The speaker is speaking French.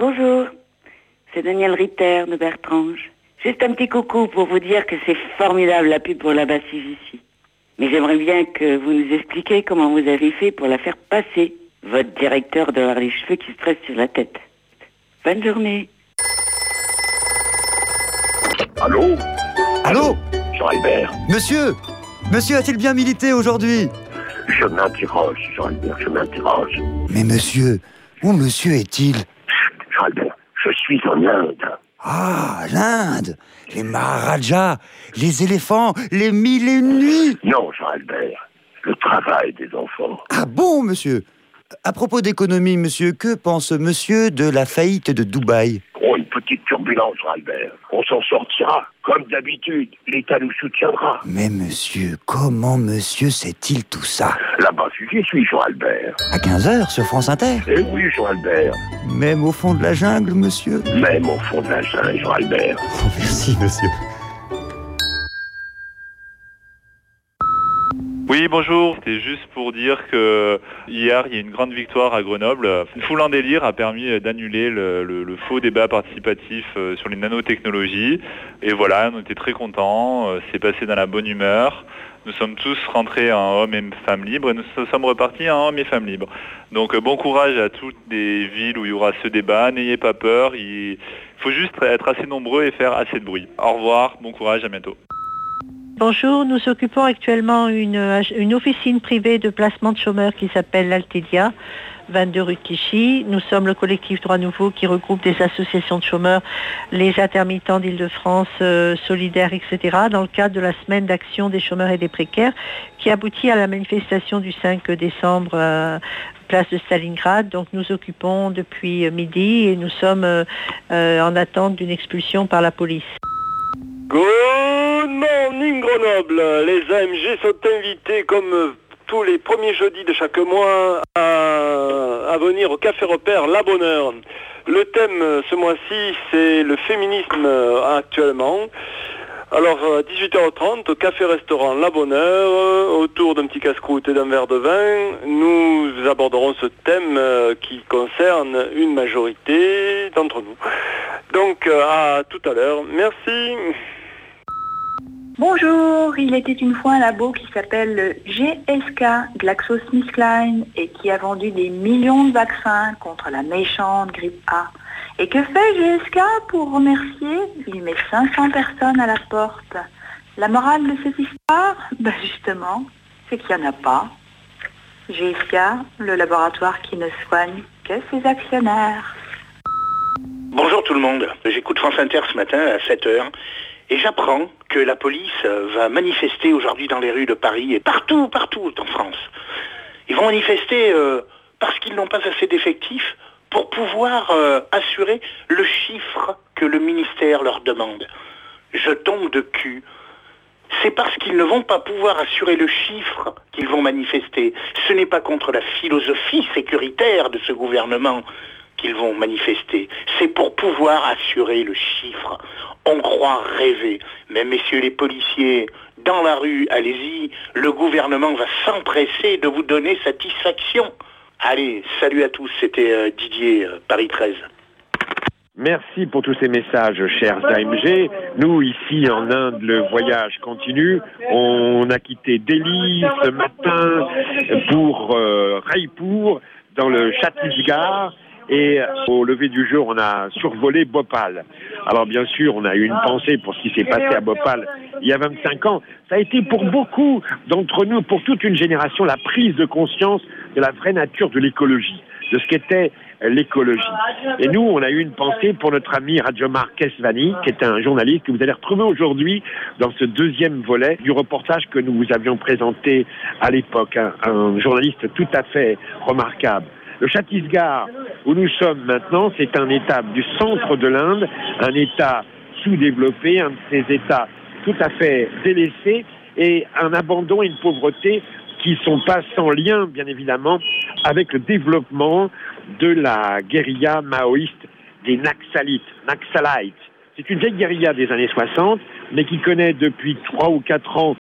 Bonjour, c'est Daniel Ritter de Bertrange. Juste un petit coucou pour vous dire que c'est formidable la pub pour la Bassivichy. Mais j'aimerais bien que vous nous expliquiez comment vous avez fait pour la faire passer. Votre directeur doit avoir les cheveux qui se tressent sur la tête. Bonne journée. Allô? Allô? Jean-Albert. Monsieur a-t-il bien milité aujourd'hui? Je m'interroge, Jean-Albert, je m'interroge. Mais monsieur, où monsieur est-il? Jean-Albert, je suis en Inde. Ah, l'Inde, les Maharajas, les éléphants, les 1001 nuits. Non, Jean-Albert, le travail des enfants. Ah bon, monsieur? À propos d'économie, monsieur, que pense monsieur de la faillite de Dubaï? Oh, une petite turbulence, Jean-Albert. On s'en sortira. Comme d'habitude, l'État nous soutiendra. Mais monsieur, comment monsieur sait-il tout ça? Là-bas, j'y suis, Jean-Albert. À 15h sur France Inter? Eh oui, Jean-Albert. Même au fond de la jungle, monsieur? Même au fond de la jungle, Jean-Albert. Oh, merci, monsieur. Oui, bonjour. C'était juste pour dire que hier, il y a une grande victoire à Grenoble. Une foule en délire a permis d'annuler le faux débat participatif sur les nanotechnologies. Et voilà, on était très contents. C'est passé dans la bonne humeur. Nous sommes tous rentrés en hommes et femmes libres et nous sommes repartis en hommes et femmes libres. Donc bon courage à toutes les villes où il y aura ce débat. N'ayez pas peur. Il faut juste être assez nombreux et faire assez de bruit. Au revoir, bon courage, à bientôt. Bonjour, nous occupons actuellement une officine privée de placement de chômeurs qui s'appelle l'Altedia, 22 rue de Clichy. Nous sommes le collectif Droit Nouveau qui regroupe des associations de chômeurs, les intermittents d'Île-de-France, solidaires, etc. dans le cadre de la semaine d'action des chômeurs et des précaires qui aboutit à la manifestation du 5 décembre place de Stalingrad. Donc nous occupons depuis midi et nous sommes en attente d'une expulsion par la police. Good morning Grenoble. Les AMG sont invités comme tous les premiers jeudis de chaque mois à venir au Café Repère La Bonheur. Le thème ce mois-ci c'est le féminisme actuellement. Alors à 18h30 au Café-Restaurant La Bonheur, autour d'un petit casse-croûte et d'un verre de vin, nous aborderons ce thème qui concerne une majorité d'entre nous. Donc à tout à l'heure. Merci. Bonjour, il était une fois un labo qui s'appelle GSK, GlaxoSmithKline, et qui a vendu des millions de vaccins contre la méchante grippe A. Et que fait GSK pour remercier? Il met 500 personnes à la porte. La morale de cette histoire? Justement, c'est qu'il n'y en a pas. GSK, le laboratoire qui ne soigne que ses actionnaires. Bonjour tout le monde, j'écoute France Inter ce matin à 7h. Et j'apprends que la police va manifester aujourd'hui dans les rues de Paris et partout en France. Ils vont manifester parce qu'ils n'ont pas assez d'effectifs pour pouvoir assurer le chiffre que le ministère leur demande. Je tombe de cul. C'est parce qu'ils ne vont pas pouvoir assurer le chiffre qu'ils vont manifester. Ce n'est pas contre la philosophie sécuritaire de ce gouvernement qu'ils vont manifester. C'est pour pouvoir assurer le chiffre. On croit rêver. Mais messieurs les policiers, dans la rue, allez-y, le gouvernement va s'empresser de vous donner satisfaction. Allez, salut à tous, c'était Didier, Paris 13. Merci pour tous ces messages, chers AMG. Nous, ici, en Inde, le voyage continue. On a quitté Delhi ce matin pour Raipur, dans le Chhattisgarh. Et au lever du jour, on a survolé Bhopal. Alors bien sûr, on a eu une pensée pour ce qui s'est passé à Bhopal il y a 25 ans. Ça a été pour beaucoup d'entre nous, pour toute une génération, la prise de conscience de la vraie nature de l'écologie, de ce qu'était l'écologie. Et nous, on a eu une pensée pour notre ami Rajomar Kesvani, qui est un journaliste que vous allez retrouver aujourd'hui dans ce deuxième volet du reportage que nous vous avions présenté à l'époque. Un journaliste tout à fait remarquable. Le Chhattisgarh, où nous sommes maintenant, c'est un État du centre de l'Inde, un État sous-développé, un de ces États tout à fait délaissés, et un abandon et une pauvreté qui ne sont pas sans lien, bien évidemment, avec le développement de la guérilla maoïste des Naxalites. C'est une vieille guérilla des années 60, mais qui connaît depuis 3 ou 4 ans